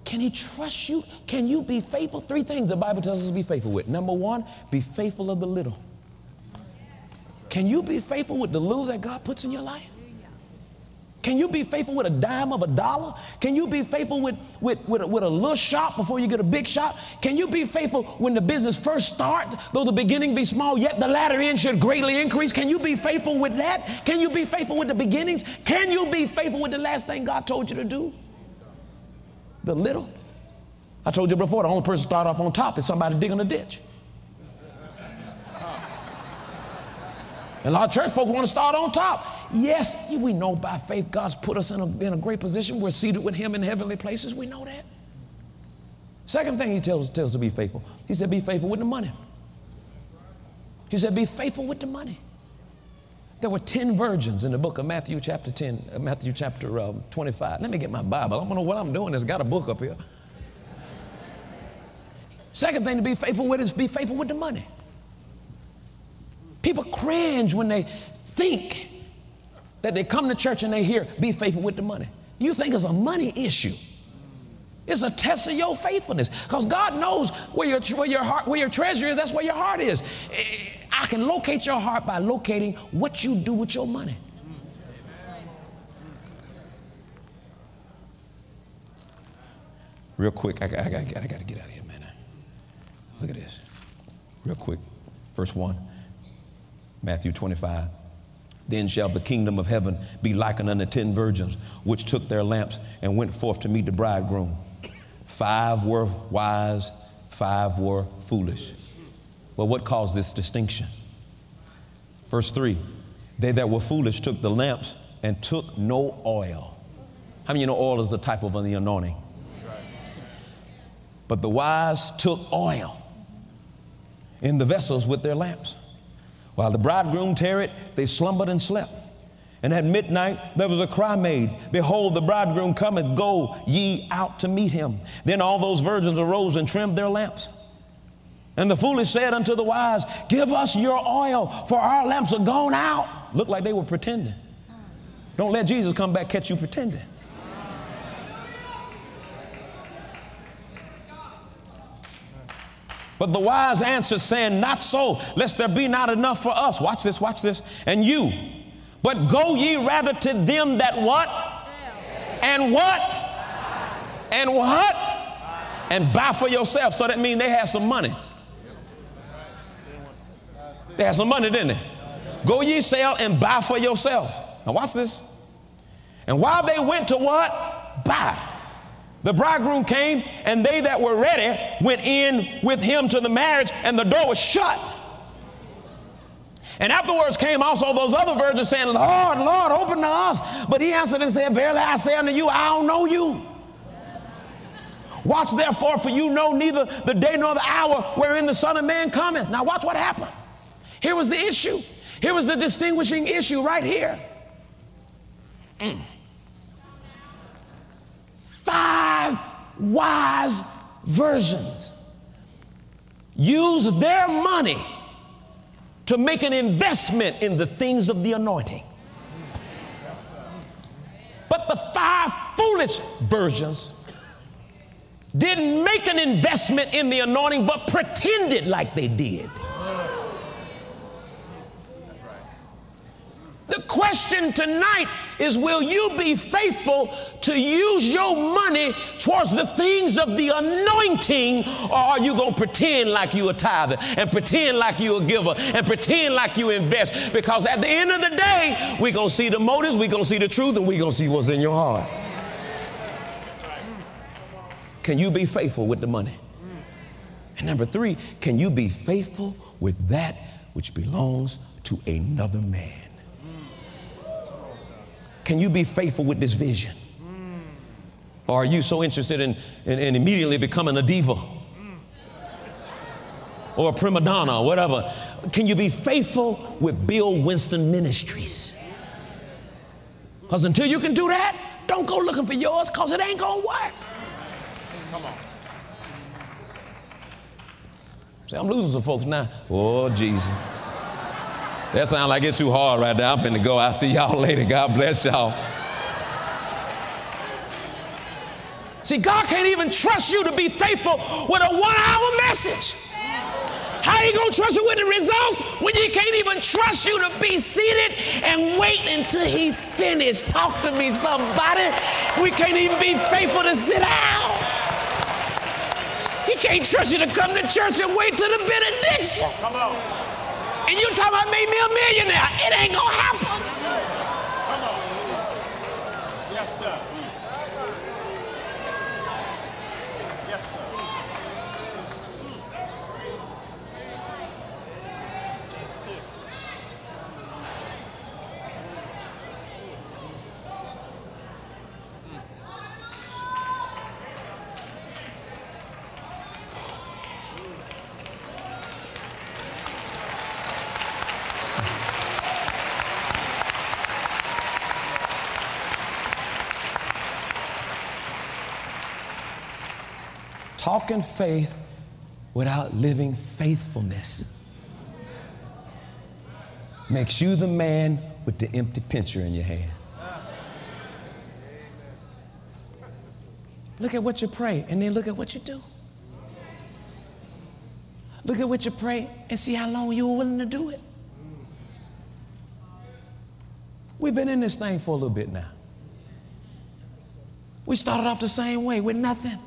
Can he trust you? Can you be faithful? 3 things the Bible tells us to be faithful with. Number 1, be faithful of the little. Can you be faithful with the little that God puts in your life? Can you be faithful with a dime of a dollar? Can you be faithful with a little shop before you get a big shop? Can you be faithful when the business first starts, though the beginning be small, yet the latter end should greatly increase? Can you be faithful with that? Can you be faithful with the beginnings? Can you be faithful with the last thing God told you to do? The little. I told you before, the only person to start off on top is somebody digging a ditch. And a lot of church folk want to start on top. Yes, we know by faith God's put us in a great position. We're seated with him in heavenly places. We know that. Second thing he tells us to be faithful. He said, be faithful with the money. He said, be faithful with the money. There were 10 virgins in the book of Matthew chapter 25. Let me get my Bible. I don't know what I'm doing. It's got a book up here. Second thing to be faithful with is be faithful with the money. People cringe when they think that they come to church and they hear, be faithful with the money. You think it's a money issue. It's a test of your faithfulness, because God knows where your treasure is. That's where your heart is. I can locate your heart by locating what you do with your money. Real quick, I got to get out of here, man. Look at this. Real quick. Verse 1, Matthew 25. Then shall the kingdom of heaven be likened unto 10 virgins, which took their lamps and went forth to meet the bridegroom. 5 were wise, 5 were foolish. Well, what caused this distinction? Verse 3, they that were foolish took the lamps and took no oil. How many of you know oil is a type of the anointing? But the wise took oil in the vessels with their lamps. While the bridegroom tarried, they slumbered and slept. And at midnight there was a cry made, behold, the bridegroom cometh, go ye out to meet him. Then all those virgins arose and trimmed their lamps. And the foolish said unto the wise, give us your oil, for our lamps are gone out. Looked like they were pretending. Don't let Jesus come back, catch you pretending. But the wise answered, saying, not so, lest there be not enough for us. Watch this, and you. But go ye rather to them that what? And what? And what? And buy for yourself. So that means they had some money. They had some money, didn't they? Go ye sell and buy for yourself. Now watch this. And while they went to what? Buy. The bridegroom came, and they that were ready went in with him to the marriage, and the door was shut. And afterwards came also those other virgins, saying, Lord, Lord, open to us. But he answered and said, verily I say unto you, I don't know you. Watch therefore, for you know neither the day nor the hour wherein the Son of Man cometh. Now watch what happened. Here was the issue. Here was the distinguishing issue right here. 5 wise virgins used their money to make an investment in the things of the anointing. But the 5 foolish virgins didn't make an investment in the anointing, but pretended like they did. The question tonight is, will you be faithful to use your money towards the things of the anointing, or are you going to pretend like you a tither and pretend like you a giver and pretend like you invest? Because at the end of the day, we're going to see the motives, we're going to see the truth, and we're going to see what's in your heart. Can you be faithful with the money? And number 3, can you be faithful with that which belongs to another man? Can you be faithful with this vision? Or are you so interested in immediately becoming a diva or a prima donna or whatever? Can you be faithful with Bill Winston Ministries? Because until you can do that, don't go looking for yours, because it ain't going to work. Come on. See, I'm losing some folks now. Oh, Jesus. That sounds like it's too hard right now. I'm finna go. I'll see y'all later. God bless y'all. See, God can't even trust you to be faithful with a 1-hour message. How you going to trust you with the results when you can't even trust you to be seated and wait until he finished? Talk to me, somebody. We can't even be faithful to sit down. He can't trust you to come to church and wait till the benediction. Come on. And you talking about make me a millionaire. It ain't going to happen. Come on. Yes, sir. Yes, sir. Talking faith without living faithfulness makes you the man with the empty pitcher in your hand. Look at what you pray and then look at what you do. Look at what you pray and see how long you were willing to do it. We've been in this thing for a little bit now. We started off the same way with nothing.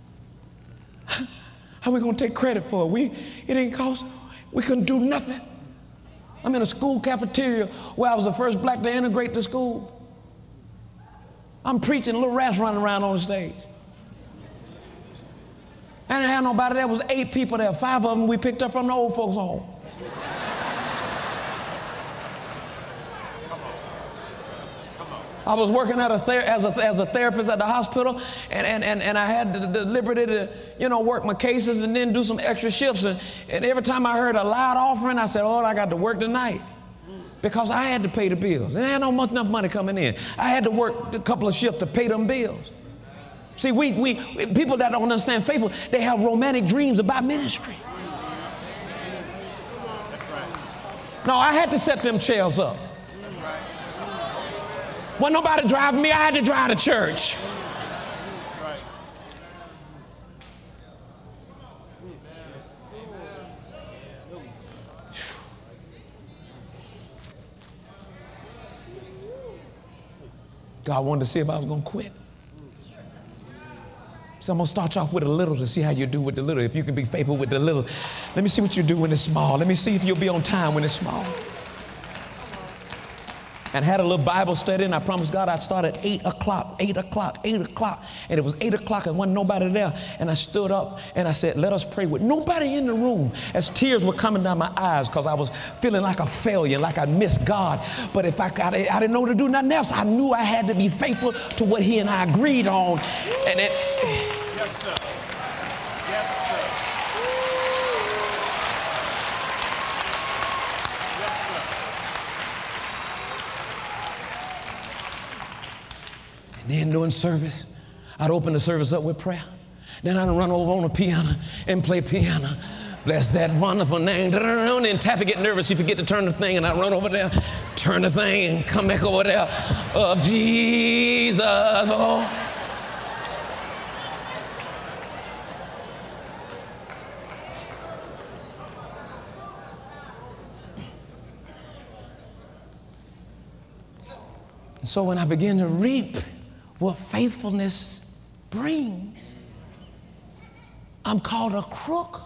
How are we going to take credit for it? It ain't cost. We couldn't do nothing. I'm in a school cafeteria where I was the first black to integrate the school. I'm preaching, little rats running around on the stage. I didn't have nobody. There was 8 people there. 5 of them we picked up from the old folks' home. I was working as a therapist at the hospital, and I had the liberty to, work my cases and then do some extra shifts. And every time I heard a loud offering, I said, "Oh, I got to work tonight," because I had to pay the bills. And I had enough money coming in. I had to work a couple of shifts to pay them bills. See, we people that don't understand faithful, they have romantic dreams about ministry. No, I had to set them chairs up. Wasn't nobody driving me. I had to drive to church. Right. God wanted to see if I was going to quit. So I'm going to start you off with a little to see how you do with the little. If you can be faithful with the little. Let me see what you do when it's small. Let me see if you'll be on time when it's small. And had a little Bible study, and I promised God I'd start at 8 o'clock. And it was 8 o'clock and wasn't nobody there. And I stood up and I said, let us pray with nobody in the room, as tears were coming down my eyes because I was feeling like a failure, like I missed God. But if I didn't know to do nothing else, I knew I had to be faithful to what he and I agreed on. And it... Yes, sir. Yes, sir. Then during service, I'd open the service up with prayer. Then I'd run over on the piano and play piano. Bless that wonderful name. And then Tappy get nervous. He forget to turn the thing, and I run over there, turn the thing, and come back over there. Of Jesus. Oh. So when I began to reap what faithfulness brings, I'm called a crook,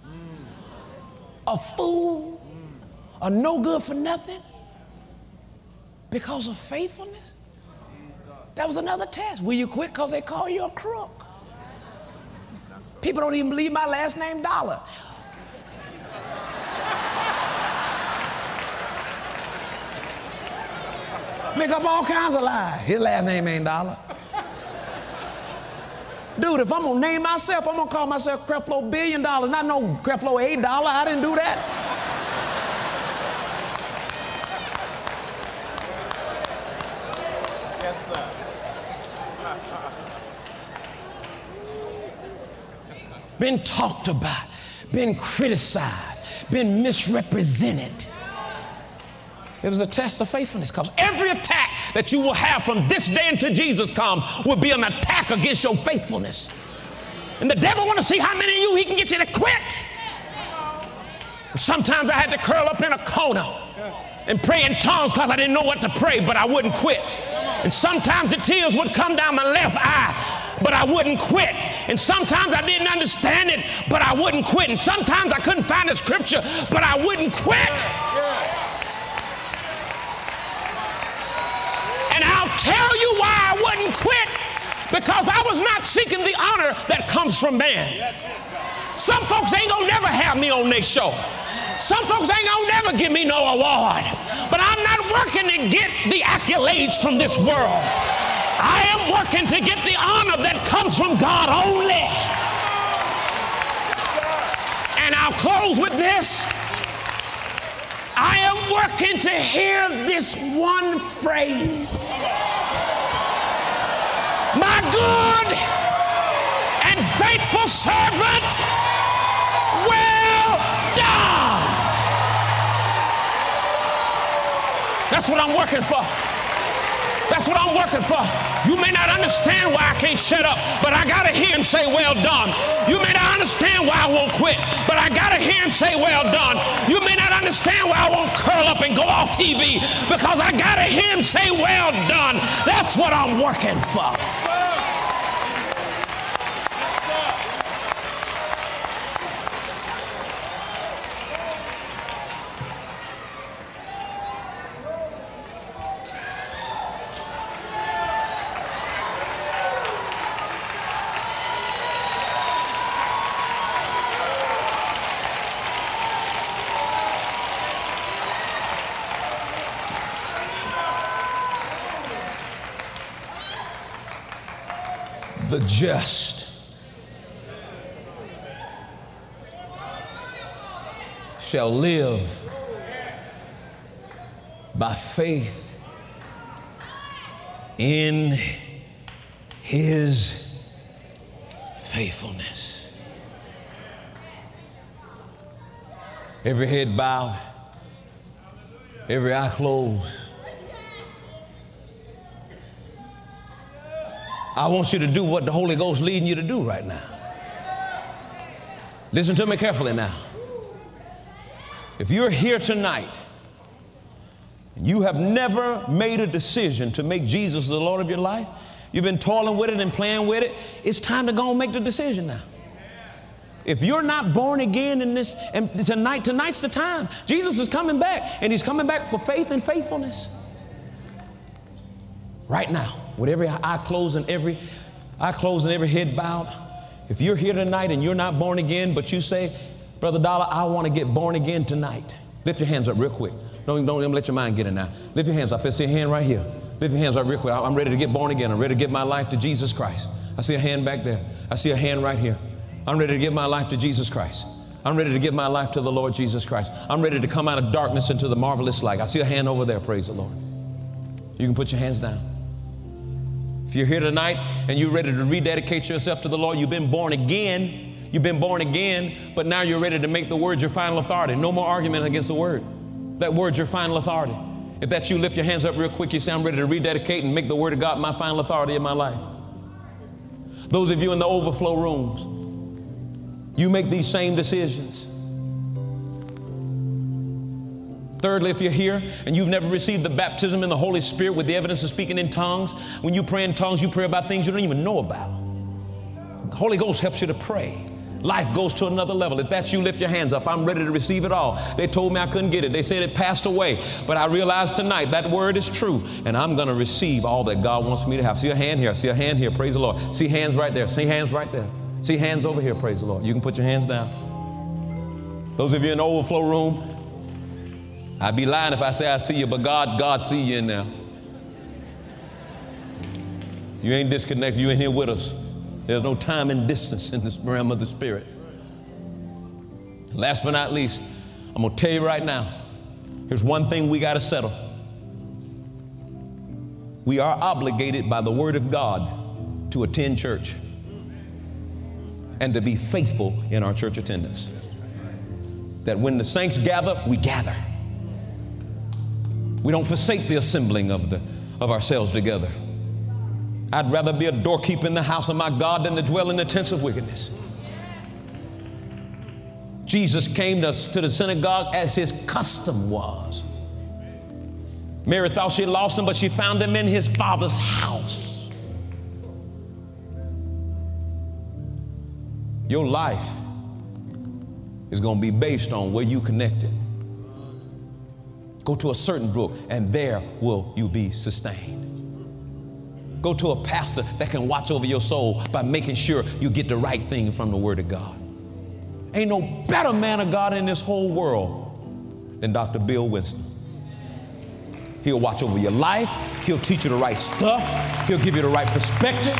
a fool, a no good for nothing because of faithfulness. That was another test. Will you quit because they call you a crook? People don't even believe my last name Dollar. Make up all kinds of lies. His last name ain't Dollar. Dude, if I'm going to name myself, I'm going to call myself Creflo $1 billion, not no Creflo $8. I didn't do that. Yes, sir. Been talked about, been criticized, been misrepresented. It was a test of faithfulness because every attack that you will have from this day until Jesus comes will be an attack against your faithfulness. And the devil want to see how many of you he can get you to quit. Sometimes I had to curl up in a corner and pray in tongues because I didn't know what to pray, but I wouldn't quit. And sometimes the tears would come down my left eye, but I wouldn't quit. And sometimes I didn't understand it, but I wouldn't quit. And sometimes I couldn't find a scripture, but I wouldn't quit. And I'll tell you why I wouldn't quit, because I was not seeking the honor that comes from man. Some folks ain't gonna never have me on their show. Some folks ain't gonna never give me no award. But I'm not working to get the accolades from this world. I am working to get the honor that comes from God only. And I'll close with this. I am working to hear this one phrase. My good and faithful servant, well done. That's what I'm working for. That's what I'm working for. You may not understand why I can't shut up, but I gotta hear him say, well done. You may not understand why I won't quit, but I gotta hear him say, well done. You may not understand why I won't curl up and go off TV, because I gotta hear him say, well done. That's what I'm working for. The just shall live by faith in his faithfulness. Every head bowed, every eye closed. I want you to do what the Holy Ghost is leading you to do right now. Listen to me carefully now. If you're here tonight and you have never made a decision to make Jesus the Lord of your life, you've been toiling with it and playing with it, it's time to go and make the decision now. If you're not born again in this, and tonight's the time. Jesus is coming back, and he's coming back for faith and faithfulness. Right now, with every eye closed and every head bowed, if you're here tonight and you're not born again, but you say, Brother Dollar, I want to get born again tonight. Lift your hands up real quick. Don't even let your mind get in now. Lift your hands up. I see a hand right here. Lift your hands up real quick. I'm ready to get born again. I'm ready to give my life to Jesus Christ. I see a hand back there. I see a hand right here. I'm ready to give my life to Jesus Christ. I'm ready to give my life to the Lord Jesus Christ. I'm ready to come out of darkness into the marvelous light. I see a hand over there. Praise the Lord. You can put your hands down. If you're here tonight and you're ready to rededicate yourself to the Lord, you've been born again. You've been born again, but now you're ready to make the word your final authority. No more argument against the word. That word's your final authority. If that's you, lift your hands up real quick. You say, I'm ready to rededicate and make the word of God my final authority in my life. Those of you in the overflow rooms, you make these same decisions. Thirdly, if you're here and you've never received the baptism in the Holy Spirit with the evidence of speaking in tongues, when you pray in tongues, you pray about things you don't even know about. The Holy Ghost helps you to pray. Life goes to another level. If that's you, lift your hands up. I'm ready to receive it all. They told me I couldn't get it. They said it passed away. But I realized tonight that word is true, and I'm going to receive all that God wants me to have. See a hand here. See a hand here. Praise the Lord. See hands right there. See hands right there. See hands over here. Praise the Lord. You can put your hands down. Those of you in the overflow room, I'd be lying if I say I see you, but God see you in there. You ain't disconnected. You ain't here with us. There's no time and distance in this realm of the Spirit. Last but not least, I'm going to tell you right now, here's one thing we got to settle. We are obligated by the Word of God to attend church and to be faithful in our church attendance. That when the saints gather, we gather. We don't forsake the assembling of of ourselves together. I'd rather be a doorkeeper in the house of my God than to dwell in the tents of wickedness. Jesus came to the synagogue as his custom was. Mary thought she lost him, but she found him in his Father's house. Your life is going to be based on where you connected. Go to a certain brook, and there will you be sustained. Go to a pastor that can watch over your soul by making sure you get the right thing from the Word of God. Ain't no better man of God in this whole world than Dr. Bill Winston. He'll watch over your life. He'll teach you the right stuff. He'll give you the right perspective.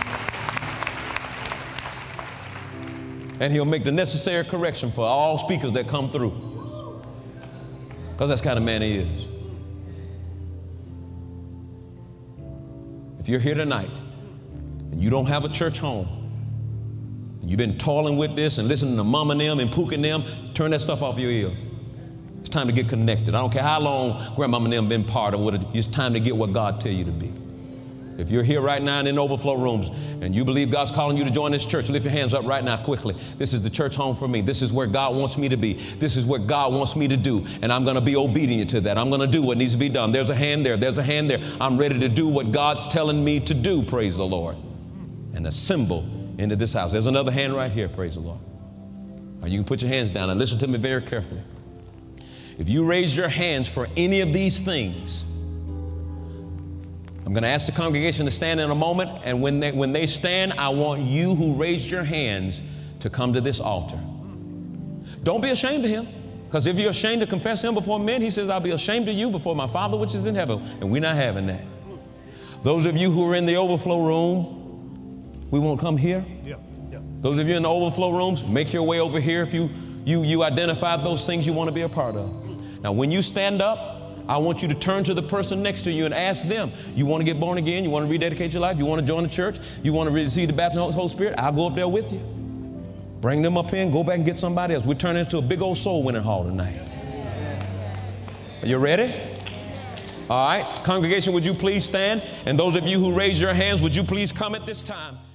And he'll make the necessary correction for all speakers that come through. Because that's the kind of man he is. If you're here tonight and you don't have a church home, and you've been toiling with this and listening to mama and them and Pook and them, turn that stuff off your ears. It's time to get connected. I don't care how long grandmama and them been part of it. It's time to get what God tell you to be. If you're here right now in overflow rooms and you believe God's calling you to join this church, lift your hands up right now quickly. This is the church home for me. This is where God wants me to be. This is what God wants me to do. And I'm going to be obedient to that. I'm going to do what needs to be done. There's a hand there. There's a hand there. I'm ready to do what God's telling me to do. Praise the Lord. And assemble into this house. There's another hand right here. Praise the Lord. Or you can put your hands down and listen to me very carefully. If you raise your hands for any of these things, I'm going to ask the congregation to stand in a moment, and when they stand, I want you who raised your hands to come to this altar. Don't be ashamed of him, because if you're ashamed to confess him before men, he says, I'll be ashamed of you before my Father which is in heaven, and we're not having that. Those of you who are in the overflow room, we won't come here. Yep. Those of you in the overflow rooms, make your way over here if you identified those things you want to be a part of. Now, when you stand up, I want you to turn to the person next to you and ask them, you want to get born again? You want to rededicate your life? You want to join the church? You want to receive the baptism of the Holy Spirit? I'll go up there with you. Bring them up in, go back and get somebody else. We're turning into a big old soul winning hall tonight. Are you ready? All right. Congregation, would you please stand? And those of you who raise your hands, would you please come at this time?